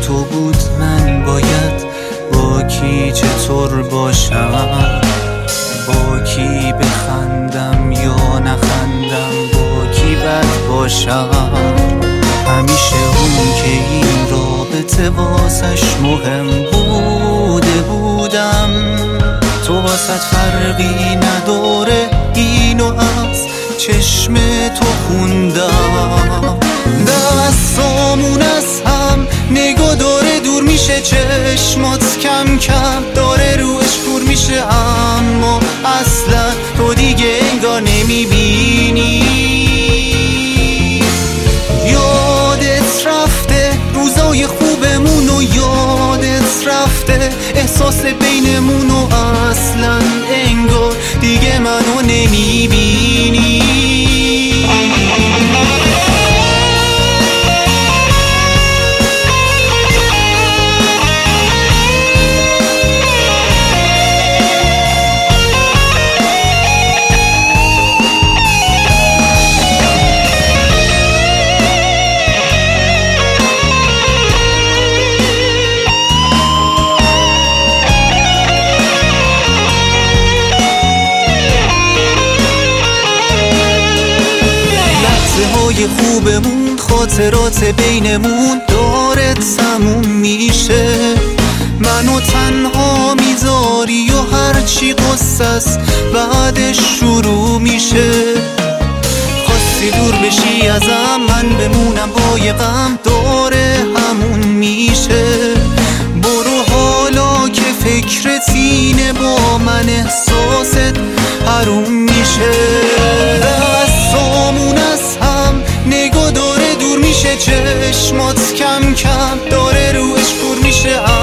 تو بود من باید با کی چطور باشم، با کی بخندم یا نخندم، با کی بد باشم. همیشه اون که این رابطه واسش مهم بوده بودم، تو واسط فرقی نداره اینو از چشم تو خوندم. دستامون از هم نگاه داره دور میشه، چشمات کم کم داره روش کور میشه، اما اصلا تو دیگه انگار نمیبینی. یادت رفته روزای خوبمون و یادت رفته احساس بینمون و اصلا انگار دیگه منو نمیبینی. های خوبمون خاطرات بینمون داره تموم میشه، منو تنها میذاری و هرچی قصص بعدش شروع میشه. خواستی دور بشی ازم من بمونم با یه غم داره همون میشه. برو حالا که فکرت اینه با من احساست حروم میشه. دستامون از هم نگاه داره دور میشه، چشمات کم کم داره روش پر میشه،